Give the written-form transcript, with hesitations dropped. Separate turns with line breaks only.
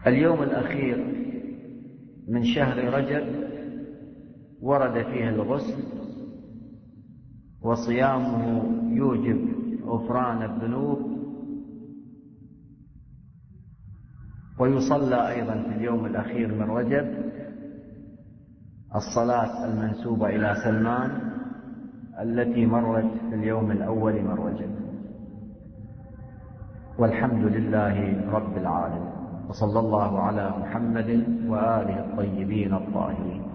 اليوم الأخير من شهر رجب ورد فيه الغسل، وصيامه يوجب غفران الذنوب، ويصلى أيضا في اليوم الأخير من رجب الصلاة المنسوبة إلى سلمان التي مرت في اليوم الأول من رجب. والحمد لله رب العالمين، وصلى الله على محمد وآله الطيبين الطاهرين.